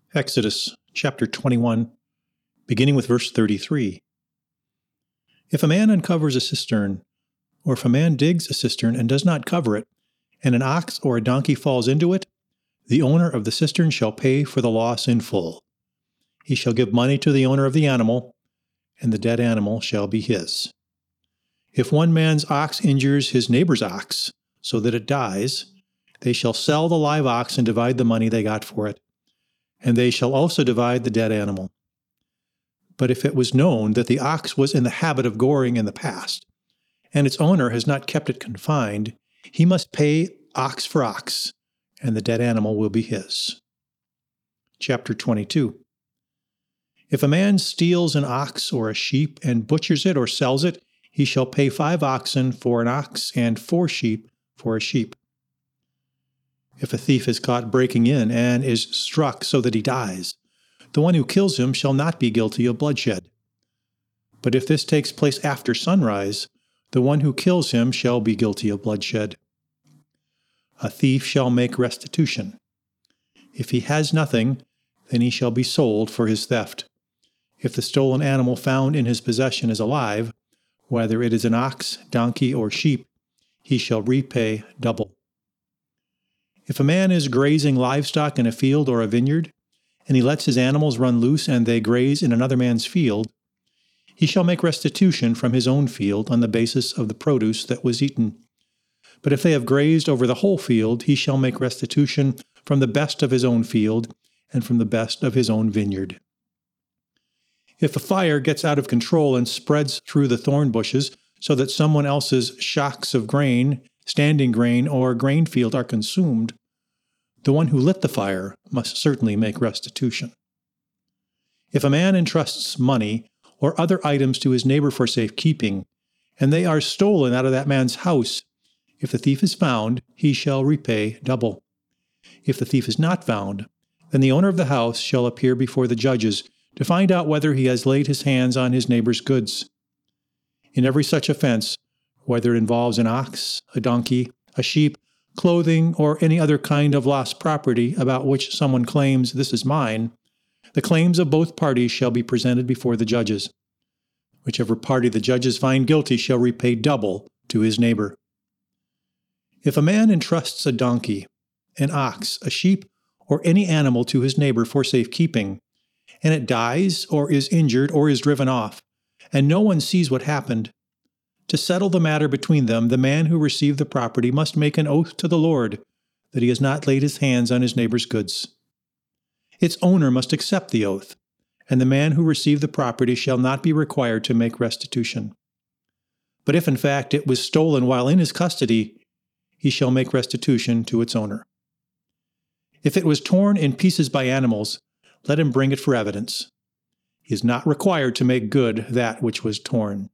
Exodus chapter 21, beginning with verse 33. If a man uncovers a cistern, or if a man digs a cistern and does not cover it, and an ox or a donkey falls into it, the owner of the cistern shall pay for the loss in full. He shall give money to the owner of the animal, and the dead animal shall be his. If one man's ox injures his neighbor's ox, so that it dies, they shall sell the live ox and divide the money they got for it, and they shall also divide the dead animal. But if it was known that the ox was in the habit of goring in the past, and its owner has not kept it confined, he must pay ox for ox, and the dead animal will be his. Chapter 22. If a man steals an ox or a sheep and butchers it or sells it, he shall pay 5 oxen for an ox and 4 sheep for a sheep. If a thief is caught breaking in and is struck so that he dies, the one who kills him shall not be guilty of bloodshed. But if this takes place after sunrise, the one who kills him shall be guilty of bloodshed. A thief shall make restitution. If he has nothing, then he shall be sold for his theft. If the stolen animal found in his possession is alive, whether it is an ox, donkey, or sheep, he shall repay double. If a man is grazing livestock in a field or a vineyard, and he lets his animals run loose and they graze in another man's field, he shall make restitution from his own field on the basis of the produce that was eaten. But if they have grazed over the whole field, he shall make restitution from the best of his own field and from the best of his own vineyard. If a fire gets out of control and spreads through the thorn bushes so that someone else's shocks of grain, standing grain, or grain field are consumed, the one who lit the fire must certainly make restitution. If a man entrusts money or other items to his neighbor for safekeeping, and they are stolen out of that man's house, if the thief is found, he shall repay double. If the thief is not found, then the owner of the house shall appear before the judges to find out whether he has laid his hands on his neighbor's goods. In every such offense, whether it involves an ox, a donkey, a sheep, clothing, or any other kind of lost property about which someone claims, "This is mine," the claims of both parties shall be presented before the judges. Whichever party the judges find guilty shall repay double to his neighbor. If a man entrusts a donkey, an ox, a sheep, or any animal to his neighbor for safekeeping, and it dies or is injured or is driven off, and no one sees what happened, to settle the matter between them, the man who received the property must make an oath to the Lord that he has not laid his hands on his neighbor's goods. Its owner must accept the oath, and the man who received the property shall not be required to make restitution. But if in fact it was stolen while in his custody, he shall make restitution to its owner. If it was torn in pieces by animals, let him bring it for evidence. He is not required to make good that which was torn.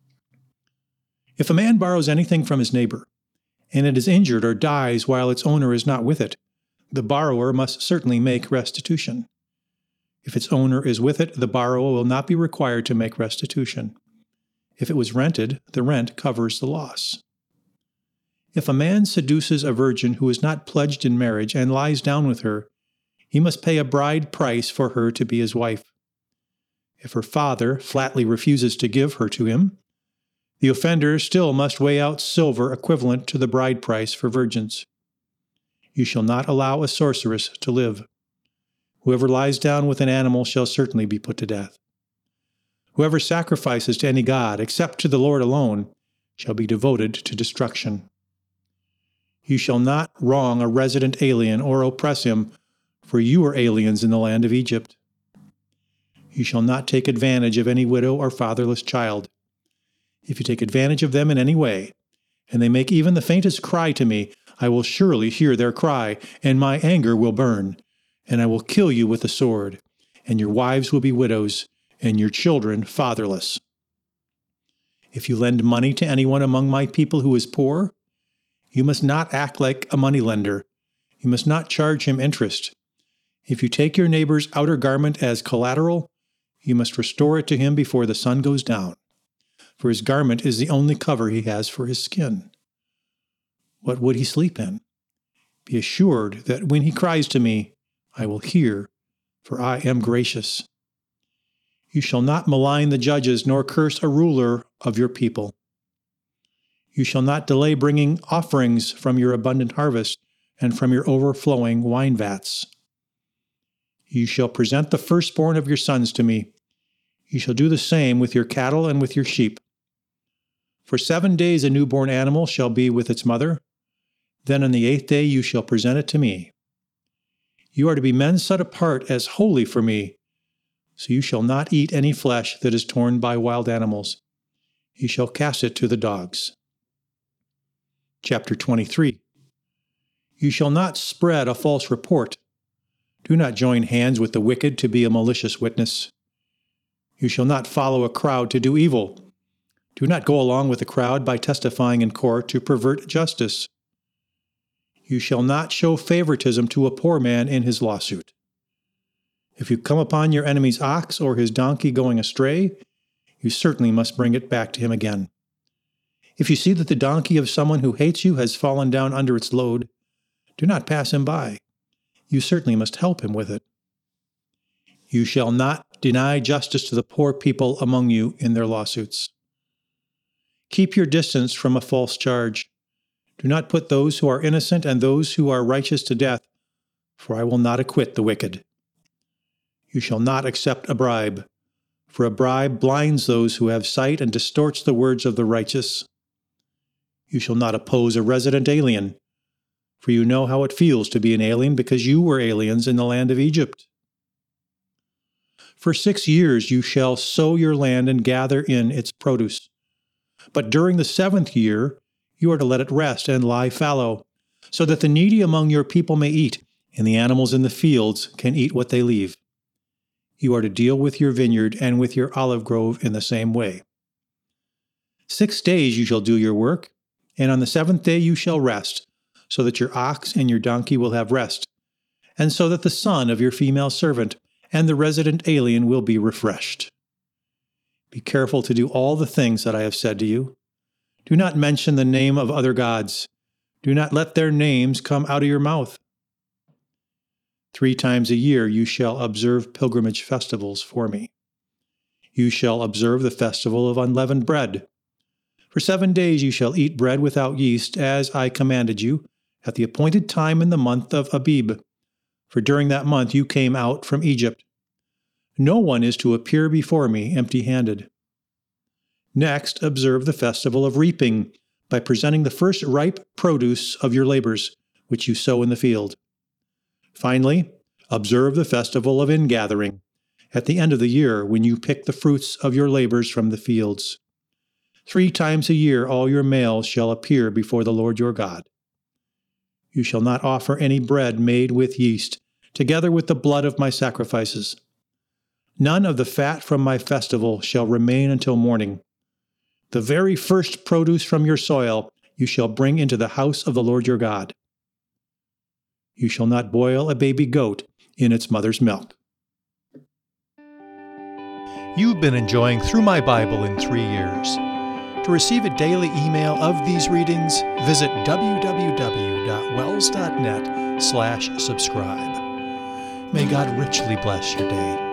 If a man borrows anything from his neighbor, and it is injured or dies while its owner is not with it, the borrower must certainly make restitution. If its owner is with it, the borrower will not be required to make restitution. If it was rented, the rent covers the loss. If a man seduces a virgin who is not pledged in marriage and lies down with her, he must pay a bride price for her to be his wife. If her father flatly refuses to give her to him, the offender still must weigh out silver equivalent to the bride price for virgins. You shall not allow a sorceress to live. Whoever lies down with an animal shall certainly be put to death. Whoever sacrifices to any god except to the Lord alone shall be devoted to destruction. You shall not wrong a resident alien or oppress him, for you are aliens in the land of Egypt. You shall not take advantage of any widow or fatherless child. If you take advantage of them in any way, and they make even the faintest cry to me, I will surely hear their cry, and my anger will burn, and I will kill you with the sword, and your wives will be widows, and your children fatherless. If you lend money to anyone among my people who is poor, you must not act like a moneylender. You must not charge him interest. If you take your neighbor's outer garment as collateral, you must restore it to him before the sun goes down, for his garment is the only cover he has for his skin. What would he sleep in? Be assured that when he cries to me, I will hear, for I am gracious. You shall not malign the judges, nor curse a ruler of your people. You shall not delay bringing offerings from your abundant harvest and from your overflowing wine vats. You shall present the firstborn of your sons to me. You shall do the same with your cattle and with your sheep. For 7 days a newborn animal shall be with its mother. Then on the 8th day you shall present it to me. You are to be men set apart as holy for me, so you shall not eat any flesh that is torn by wild animals. You shall cast it to the dogs. Chapter 23. You shall not spread a false report. Do not join hands with the wicked to be a malicious witness. You shall not follow a crowd to do evil. Do not go along with the crowd by testifying in court to pervert justice. You shall not show favoritism to a poor man in his lawsuit. If you come upon your enemy's ox or his donkey going astray, you certainly must bring it back to him again. If you see that the donkey of someone who hates you has fallen down under its load, do not pass him by. You certainly must help him with it. You shall not deny justice to the poor people among you in their lawsuits. Keep your distance from a false charge. Do not put those who are innocent and those who are righteous to death, for I will not acquit the wicked. You shall not accept a bribe, for a bribe blinds those who have sight and distorts the words of the righteous. You shall not oppose a resident alien, for you know how it feels to be an alien because you were aliens in the land of Egypt. For 6 years you shall sow your land and gather in its produce. But during the 7th year you are to let it rest and lie fallow, so that the needy among your people may eat, and the animals in the fields can eat what they leave. You are to deal with your vineyard and with your olive grove in the same way. 6 days you shall do your work, and on the 7th day you shall rest, so that your ox and your donkey will have rest, and so that the son of your female servant and the resident alien will be refreshed. Be careful to do all the things that I have said to you. Do not mention the name of other gods. Do not let their names come out of your mouth. 3 times a year you shall observe pilgrimage festivals for me. You shall observe the festival of unleavened bread. For 7 days you shall eat bread without yeast, as I commanded you, at the appointed time in the month of Abib. For during that month you came out from Egypt. No one is to appear before me empty-handed. Next, observe the festival of reaping by presenting the first ripe produce of your labors, which you sow in the field. Finally, observe the festival of ingathering, at the end of the year when you pick the fruits of your labors from the fields. 3 times a year all your males shall appear before the Lord your God. You shall not offer any bread made with yeast, together with the blood of my sacrifices. None of the fat from my festival shall remain until morning. The very first produce from your soil you shall bring into the house of the Lord your God. You shall not boil a baby goat in its mother's milk. You've been enjoying Through My Bible in 3 Years. To receive a daily email of these readings, visit www.wells.net/subscribe. May God richly bless your day.